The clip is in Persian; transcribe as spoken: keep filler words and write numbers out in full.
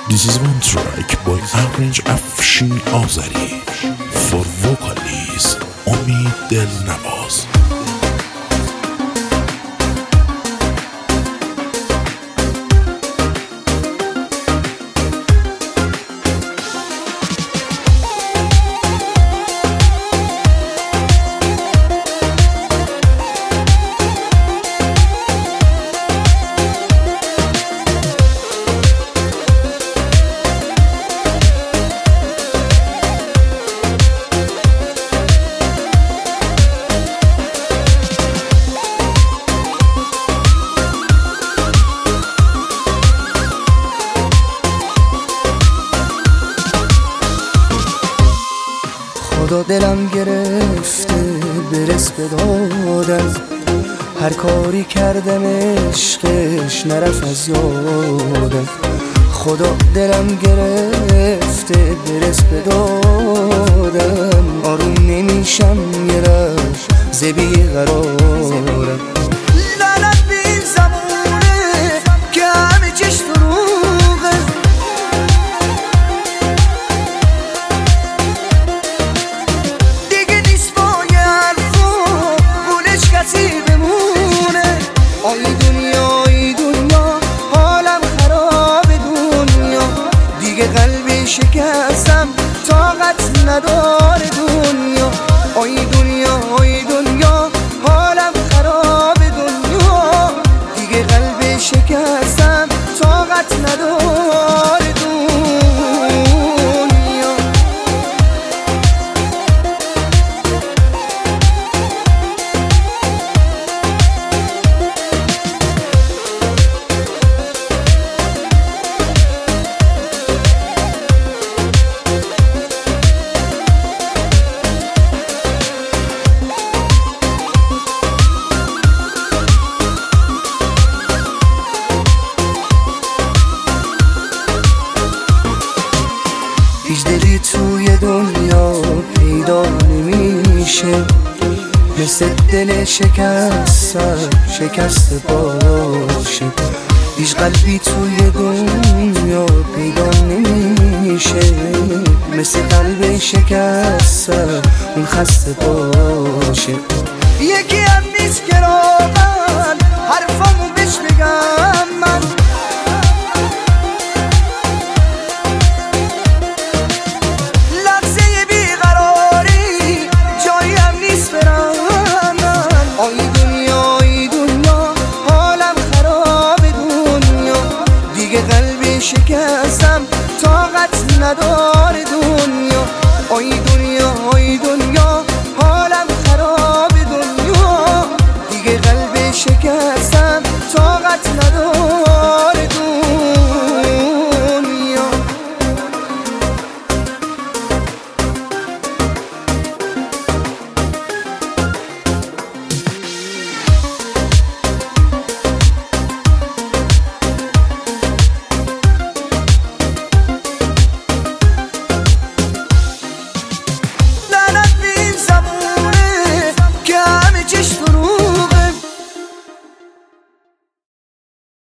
This is one track by Average Afshin Azari for vocalist Omid Delnawaz. خدا دلم گرفته برس به دادم، هر کاری کردم عشقش نرفت از یادم. خدا دلم گرفته برس به دادم، آروم نمیشم یه رش زبی قرارم. لعنت به این زمونه که همه چش دروغه، آی دنیا آی دنیا حالم خراب دنیا، دیگه قلبی شکستم طاقت نداره دنیا. آی دنیا آی دنیا حالم خراب دنیا، دیگه قلبی شکستم طاقت نداره دنیا. هیچ دلی توی دنیا پیدا نمیشه مثل دل شکستم شکست باشه. هیچ قلبی توی دنیا پیدا نمیشه مثل قلب شکستم اون خسته باشه. یکی هم نیست که راقن حرفامو بهش بگم من، شکستم طاقت نداره دو